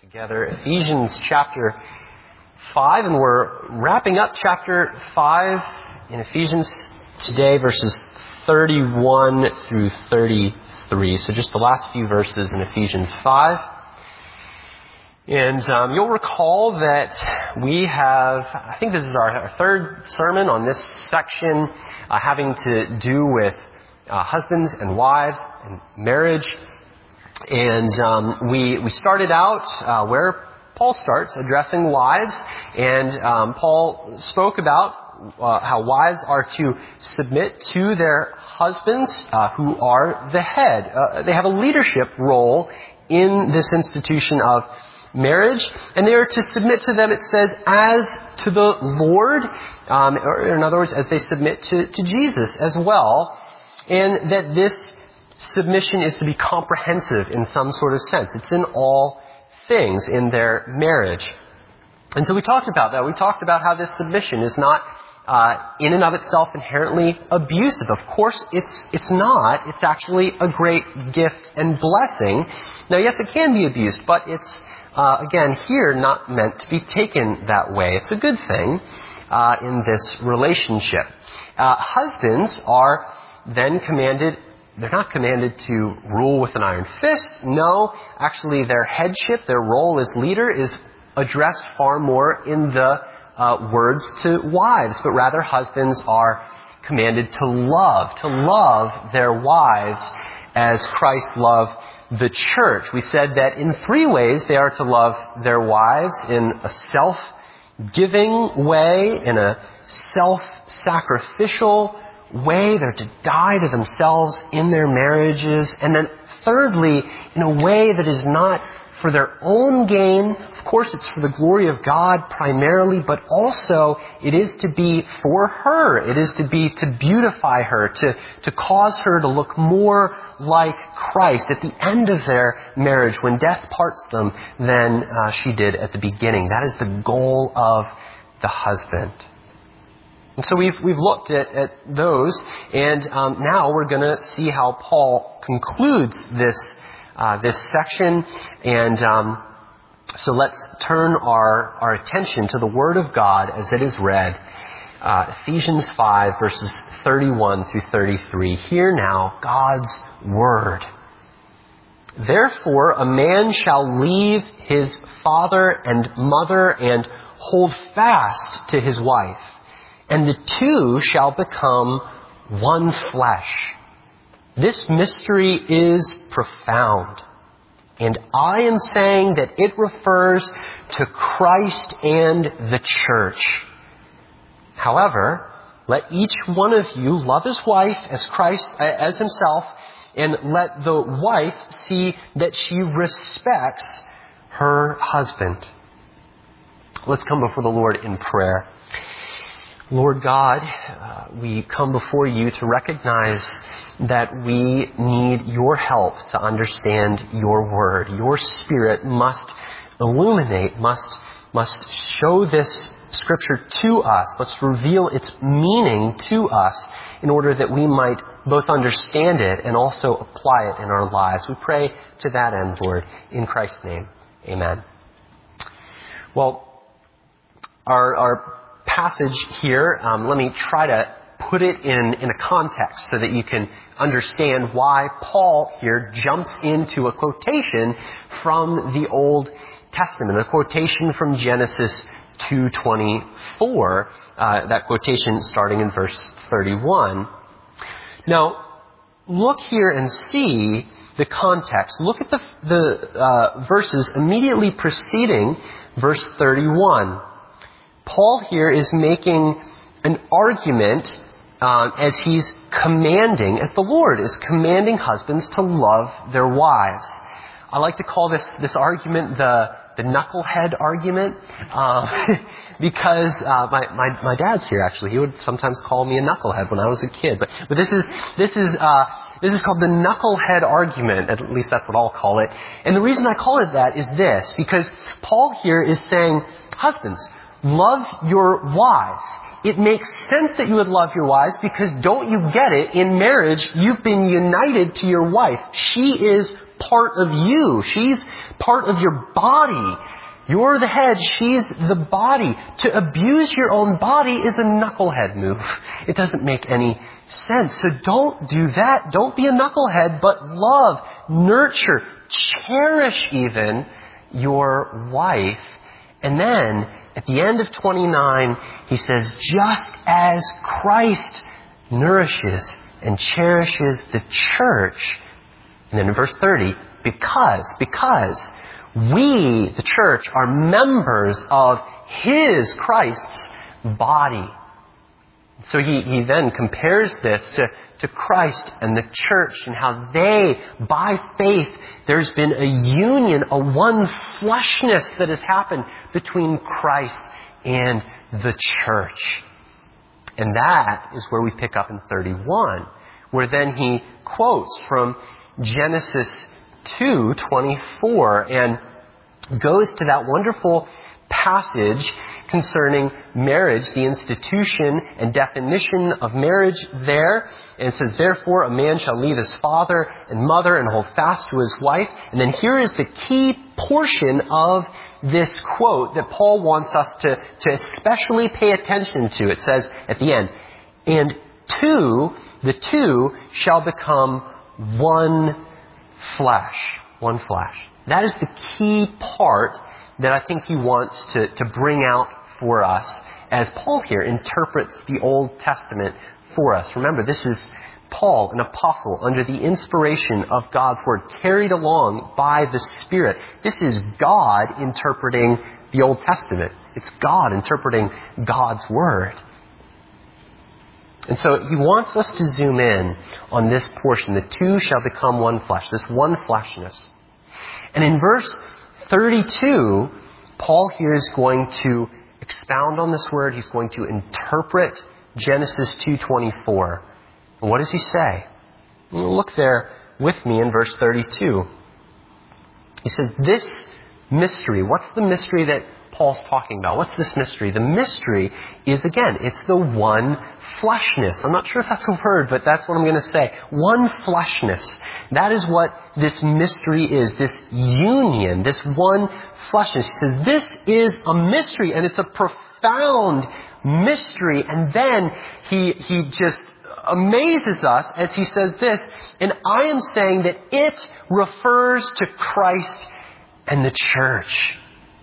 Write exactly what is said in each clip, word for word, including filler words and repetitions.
Together, Ephesians chapter five, and we're wrapping up chapter five in Ephesians today, verses thirty-one through thirty-three. So just the last few verses in Ephesians five. And um, you'll recall that we have, I think this is our, our third sermon on this section, uh, having to do with uh, husbands and wives and marriage. And um, we we started out uh, where Paul starts, addressing wives, and um, Paul spoke about uh, how wives are to submit to their husbands, uh, who are the head. Uh, they have a leadership role in this institution of marriage, and they are to submit to them, it says, as to the Lord, um, or in other words, as they submit to, to Jesus as well, and that this submission is to be comprehensive in some sort of sense. It's in all things in their marriage. And so we talked about that. We talked about how this submission is not uh, in and of itself inherently abusive. Of course, it's it's not. It's actually a great gift and blessing. Now, yes, it can be abused, but it's, uh, again, here not meant to be taken that way. It's a good thing uh, in this relationship. Uh, husbands are then commanded. They're not commanded to rule with an iron fist. No, actually their headship, their role as leader is addressed far more in the uh, words to wives, but rather husbands are commanded to love, to love their wives as Christ loved the church. We said that in three ways they are to love their wives: in a self-giving way, in a self-sacrificial way. They're to die to themselves in their marriages. And then thirdly, in a way that is not for their own gain. Of course, it's for the glory of God primarily, but also it is to be for her. It is to be to beautify her, to, to cause her to look more like Christ at the end of their marriage, when death parts them, than uh, she did at the beginning. That is the goal of the husband. And so we've we've looked at, at those, and um, now we're going to see how Paul concludes this uh, this section. And um, so let's turn our our attention to the Word of God as it is read, uh, Ephesians five, verses thirty-one through thirty-three. Hear now God's Word. Therefore, a man shall leave his father and mother and hold fast to his wife, and the two shall become one flesh. This mystery is profound, and I am saying that it refers to Christ and the church. However, let each one of you love his wife as Christ, as himself, and let the wife see that she respects her husband. Let's come before the Lord in prayer. Lord God, uh, we come before you to recognize that we need your help to understand your word. Your Spirit must illuminate, must, must show this Scripture to us, must reveal its meaning to us in order that we might both understand it and also apply it in our lives. We pray to that end, Lord, in Christ's name. Amen. Well, our, our passage here, um, let me try to put it in, in a context so that you can understand why Paul here jumps into a quotation from the Old Testament, a quotation from Genesis two twenty-four, uh, that quotation starting in verse thirty-one. Now, look here and see the context. Look at the, the uh, verses immediately preceding verse thirty-one. Paul here is making an argument uh, as he's commanding, as the Lord is commanding husbands to love their wives. I like to call this this argument the the knucklehead argument, uh, because uh, my, my my dad's here actually. He would sometimes call me a knucklehead when I was a kid. But but this is this is uh, this is called the knucklehead argument. At least that's what I'll call it. And the reason I call it that is this: because Paul here is saying, husbands, love your wives. It makes sense that you would love your wives, because don't you get it? In marriage, you've been united to your wife. She is part of you. She's part of your body. You're the head, she's the body. To abuse your own body is a knucklehead move. It doesn't make any sense. So don't do that. Don't be a knucklehead, but love, nurture, cherish even your wife. And then at the end of twenty-nine, he says, just as Christ nourishes and cherishes the church. And then in verse thirty, because, because we, the church, are members of His, Christ's body. So he, he then compares this to, to Christ and the church and how they, by faith, there's been a union, a one fleshness that has happened between Christ and the church. And that is where we pick up in thirty-one, where then he quotes from Genesis two twenty-four and goes to that wonderful passage concerning marriage, the institution and definition of marriage there. And it says, therefore a man shall leave his father and mother and hold fast to his wife. And then here is the key portion of this quote that Paul wants us to, to especially pay attention to. It says at the end, and two, the two shall become one flesh. One flesh. That is the key part that I think he wants to, to bring out for us as Paul here interprets the Old Testament for us. Remember, this is Paul, an apostle, under the inspiration of God's Word, carried along by the Spirit. This is God interpreting the Old Testament. It's God interpreting God's Word. And so he wants us to zoom in on this portion. The two shall become one flesh, this one fleshness. And in verse thirty-two, Paul here is going to expound on this word. He's going to interpret Genesis two twenty-four. And what does he say? Look there with me in verse thirty-two. He says, this mystery, what's the mystery that Paul's talking about? What's this mystery? The mystery is, again, it's the one fleshness. I'm not sure if that's a word, but that's what I'm going to say. One fleshness. That is what this mystery is, this union, this one fleshness. He says, this is a mystery, and it's a profound mystery. And then he, he just amazes us as he says this, and I am saying that it refers to Christ and the church.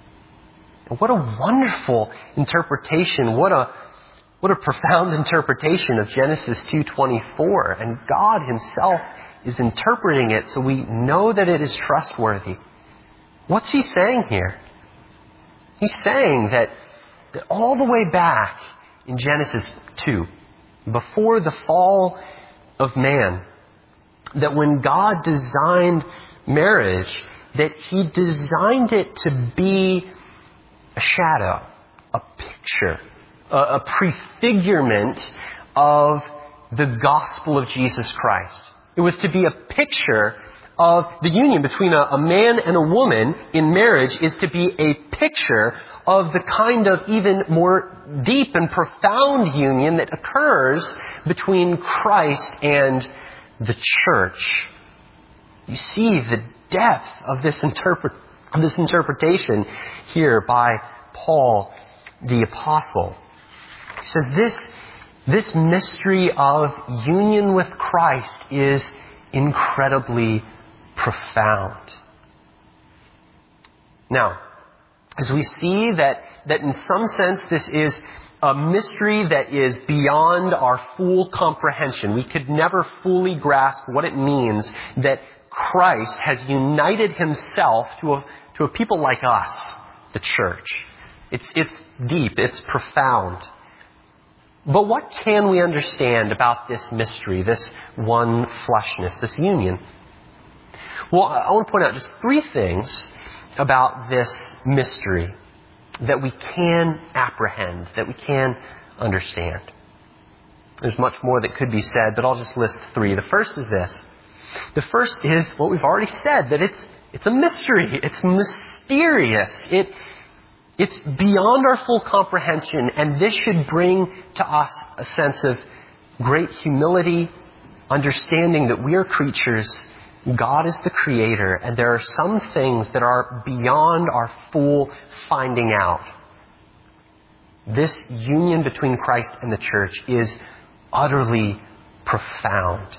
What a wonderful interpretation. What a, what a profound interpretation of Genesis two twenty-four. And God Himself is interpreting it so we know that it is trustworthy. What's He saying here? He's saying that, that all the way back in Genesis two, before the fall of man, that when God designed marriage, that He designed it to be a shadow, a picture, a, a prefigurement of the gospel of Jesus Christ. It was to be a picture of the union between a, a man and a woman in marriage is to be a picture of the kind of even more deep and profound union that occurs between Christ and the church. You see the depth of this interpret of this interpretation here by Paul the Apostle. He says this, this mystery of union with Christ is incredibly profound. Now, as we see that, that in some sense this is a mystery that is beyond our full comprehension. We could never fully grasp what it means that Christ has united Himself to a, to a people like us, the church. It's, it's deep, it's profound. But what can we understand about this mystery, this one fleshness, this union? Well, I want to point out just three things about this mystery that we can apprehend, that we can understand. There's much more that could be said, but I'll just list three. The first is this. The first is what we've already said, that it's it's a mystery. It's mysterious. It it's beyond our full comprehension, and this should bring to us a sense of great humility, understanding that we are creatures God is the creator, and there are some things that are beyond our full finding out. This union between Christ and the church is utterly profound.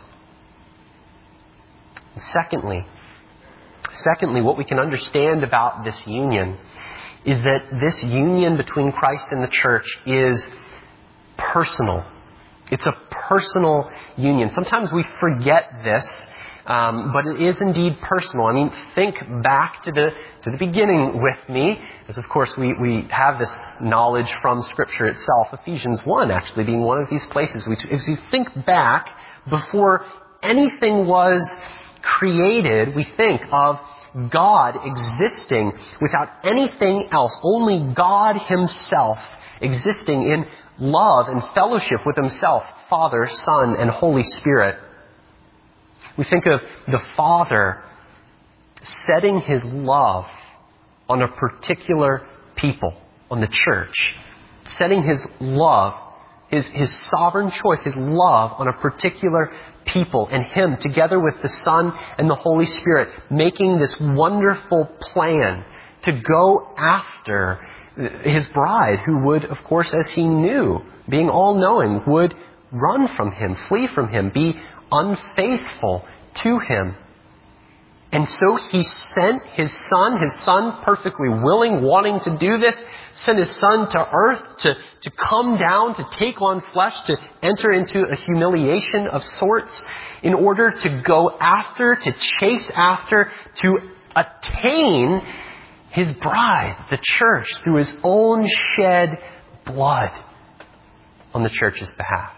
Secondly, secondly, what we can understand about this union is that this union between Christ and the church is personal. It's a personal union. Sometimes we forget this, um, but it is indeed personal. I mean, think back to the to the beginning with me, as of course we, we have this knowledge from Scripture itself. Ephesians one actually being one of these places. We, if you think back, before anything was created, we think of God existing without anything else, only God Himself existing in love and fellowship with Himself, Father, Son, and Holy Spirit. We think of the Father setting His love on a particular people, on the church, setting His love, His, His sovereign choice, His love on a particular people, and Him together with the Son and the Holy Spirit making this wonderful plan to go after His bride, who would, of course, as He knew, being all-knowing, would run from Him, flee from Him, be unfaithful to Him. And so He sent His Son, His Son perfectly willing, wanting to do this, sent His Son to earth to, to come down, to take on flesh, to enter into a humiliation of sorts in order to go after, to chase after, to attain His bride, the church, through His own shed blood on the church's behalf.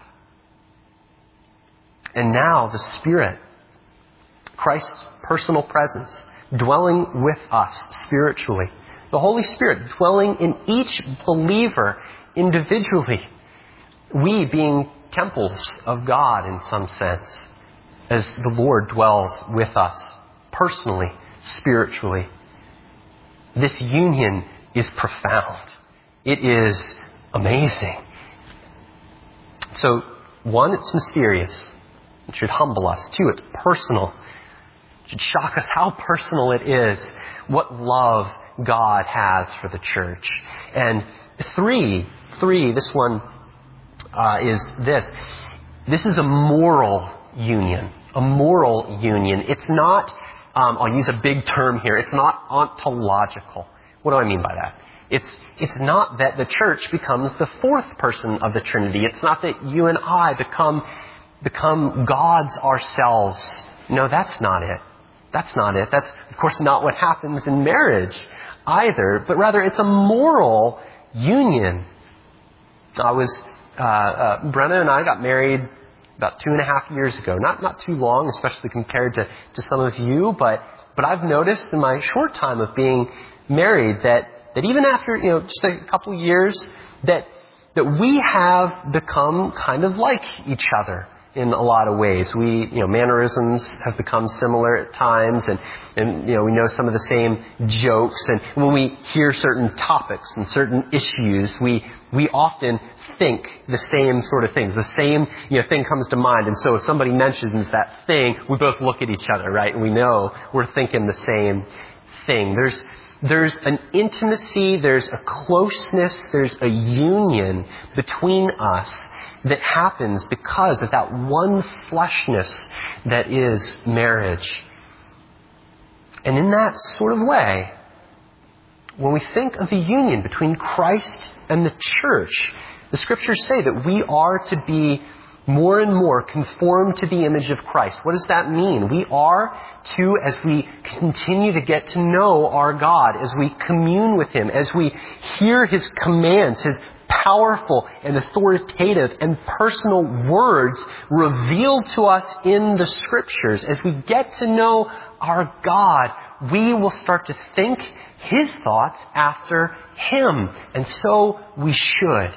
And now the Spirit, Christ's personal presence, dwelling with us spiritually. The Holy Spirit dwelling in each believer individually. We being temples of God in some sense, as the Lord dwells with us personally, spiritually. This union is profound. It is amazing. So, one, it's mysterious. It should humble us. Two, it's personal. It should shock us how personal it is, what love God has for the church. And three, three, this one uh, is this. This is a moral union. A moral union. It's not, um, I'll use a big term here, it's not ontological. What do I mean by that? It's, it's not that the church becomes the fourth person of the Trinity. It's not that you and I become, become gods ourselves. No, that's not it. That's not it. That's, of course, not what happens in marriage either. But rather, it's a moral union. I was, uh, uh, Brenna and I got married about two and a half years ago. Not, not too long, especially compared to, to some of you. But, but I've noticed in my short time of being married that, that even after, you know, just a couple of years, that, that we have become kind of like each other. In a lot of ways. We, you know, mannerisms have become similar at times, and, and, you know, we know some of the same jokes, and when we hear certain topics and certain issues, we, we often think the same sort of things. The same, you know, thing comes to mind, and so if somebody mentions that thing, we both look at each other, right? And we know we're thinking the same thing. There's, there's an intimacy, there's a closeness, there's a union between us that happens because of that one fleshness that is marriage. And in that sort of way, when we think of the union between Christ and the church, the Scriptures say that we are to be more and more conformed to the image of Christ. What does that mean? We are to, as we continue to get to know our God, as we commune with Him, as we hear His commands, His powerful and authoritative and personal words revealed to us in the Scriptures. As we get to know our God, we will start to think His thoughts after Him. And so we should.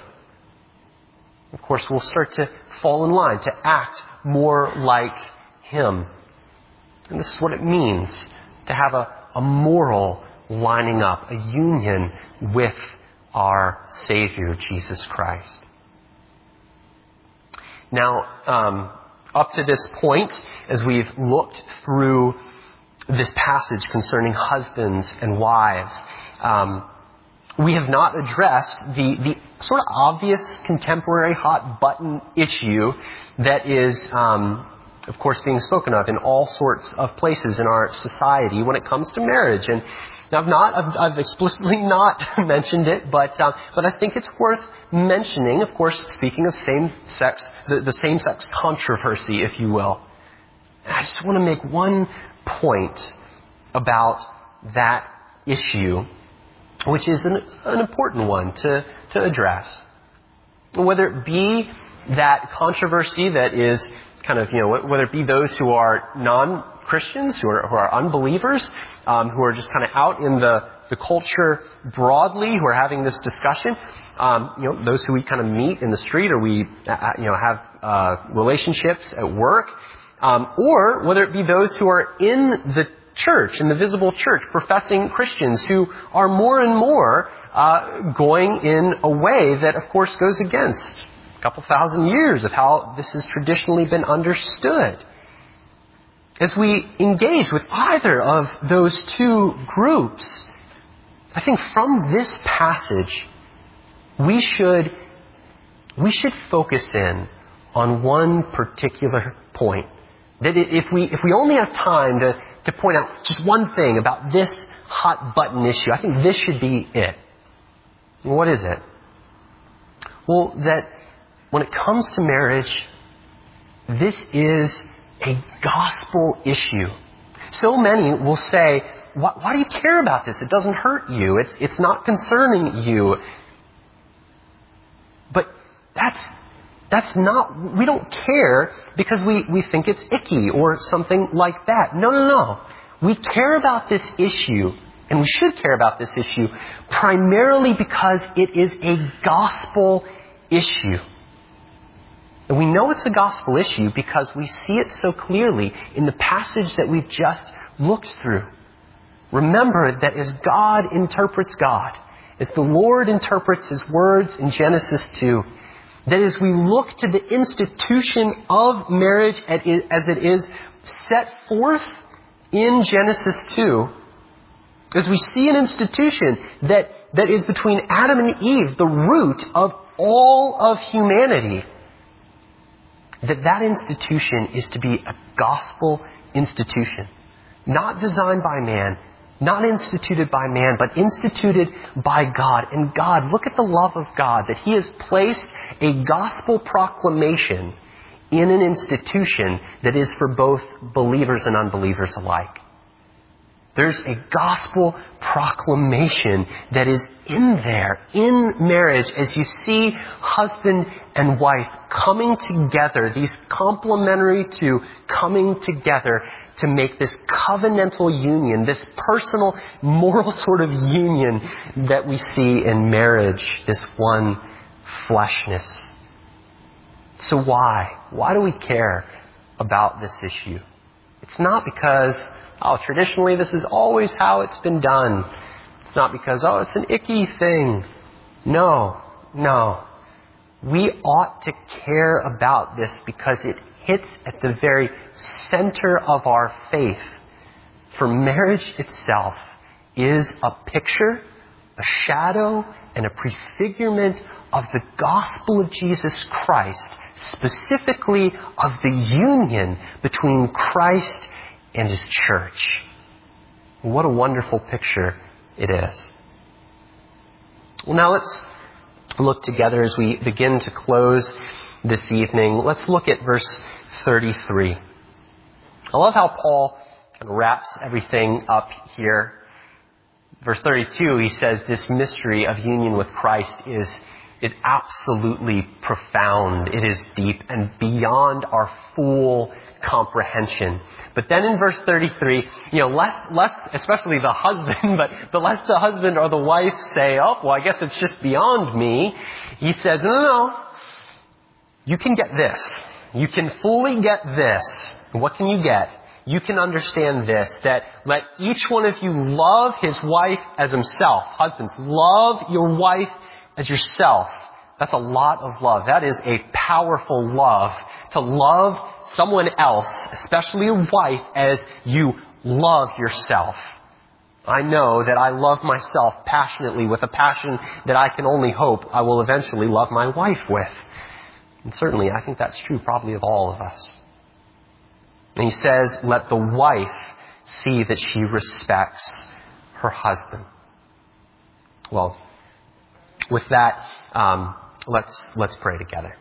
Of course, we'll start to fall in line, to act more like Him. And this is what it means to have a, a moral lining up, a union with our Savior, Jesus Christ. Now, um, up to this point, as we've looked through this passage concerning husbands and wives, um, we have not addressed the, the sort of obvious contemporary hot button issue that is, um, of course, being spoken of in all sorts of places in our society when it comes to marriage. And now, I've not, I've, I've explicitly not mentioned it, but um, but I think it's worth mentioning. Of course, speaking of same-sex, the, the same-sex controversy, if you will. And I just want to make one point about that issue, which is an, an important one to, to address. Whether it be that controversy that is kind of, you know, whether it be those who are non-Christians, who are, who are unbelievers, um, who are just kind of out in the, the culture broadly, who are having this discussion, um, you know, those who we kind of meet in the street or we, uh, you know, have uh, relationships at work, um, or whether it be those who are in the church, in the visible church, professing Christians who are more and more uh, going in a way that, of course, goes against a couple thousand years of how this has traditionally been understood. As we engage with either of those two groups, I think from this passage, we should we should focus in on one particular point. That if we if we only have time to to point out just one thing about this hot button issue, I think this should be it. What is it? Well, that when it comes to marriage, this is a gospel issue. So many will say, why, why do you care about this? It doesn't hurt you. It's, it's not concerning you. But that's, that's not, we don't care because we, we think it's icky or something like that. No, no, no. We care about this issue, and we should care about this issue, primarily because it is a gospel issue. And we know it's a gospel issue because we see it so clearly in the passage that we've just looked through. Remember that as God interprets God, as the Lord interprets His words in Genesis two, that as we look to the institution of marriage as it is set forth in Genesis two, as we see an institution that, that is between Adam and Eve, the root of all of humanity, that that institution is to be a gospel institution. Not designed by man, not instituted by man, but instituted by God. And God, look at the love of God, that He has placed a gospel proclamation in an institution that is for both believers and unbelievers alike. There's a gospel proclamation that is in there, in marriage, as you see husband and wife coming together, these complementary two coming together to make this covenantal union, this personal, moral sort of union that we see in marriage, this one fleshness. So why? Why do we care about this issue? It's not because, oh, traditionally this is always how it's been done. It's not because, oh, it's an icky thing. No, no. We ought to care about this because it hits at the very center of our faith. For marriage itself is a picture, a shadow, and a prefigurement of the gospel of Jesus Christ, specifically of the union between Christ and His church. What a wonderful picture it is. Well, now let's look together as we begin to close this evening. Let's look at verse thirty-three. I love how Paul kind of wraps everything up here. Verse thirty-two, he says this mystery of union with Christ is is absolutely profound. It is deep and beyond our full comprehension. But then in verse thirty-three, you know, less, less, especially the husband, but the less the husband or the wife say, oh, well, I guess it's just beyond me. He says, no, no, no. You can get this. You can fully get this. What can you get? You can understand this, that let each one of you love his wife as himself. Husbands, love your wife as yourself. That's a lot of love. That is a powerful love. To love someone else, especially a wife, as you love yourself. I know that I love myself passionately with a passion that I can only hope I will eventually love my wife with. And certainly, I think that's true probably of all of us. And he says, let the wife see that she respects her husband. Well, with that, um, let's let's pray together.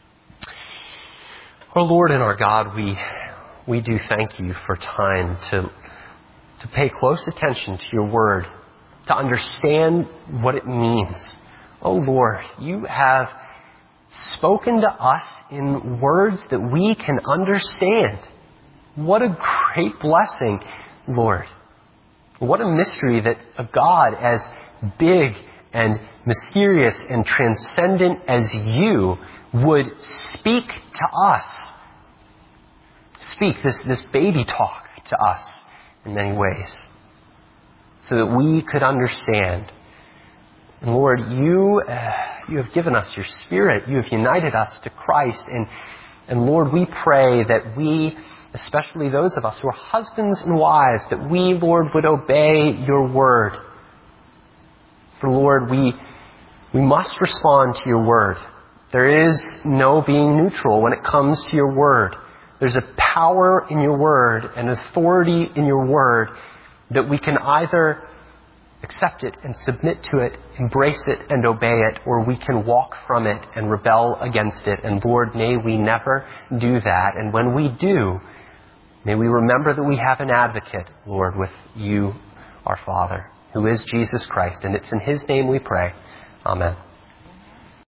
Our Lord and our God, we we do thank you for time to to pay close attention to your word, to understand what it means. Oh Lord, you have spoken to us in words that we can understand. What a great blessing, Lord. What a mystery that a God as big and mysterious and transcendent as you would speak to us. Speak this, this baby talk to us in many ways, so that we could understand. And Lord, you uh, you have given us your Spirit. You have united us to Christ. And, and Lord, we pray that we, especially those of us who are husbands and wives, that we, Lord, would obey your word. For Lord, we we must respond to your word. There is no being neutral when it comes to your word. There's a power in your word, an authority in your word, that we can either accept it and submit to it, embrace it and obey it, or we can walk from it and rebel against it. And Lord, may we never do that. And when we do, may we remember that we have an advocate, Lord, with you, our Father, who is Jesus Christ. And it's in his name we pray. Amen.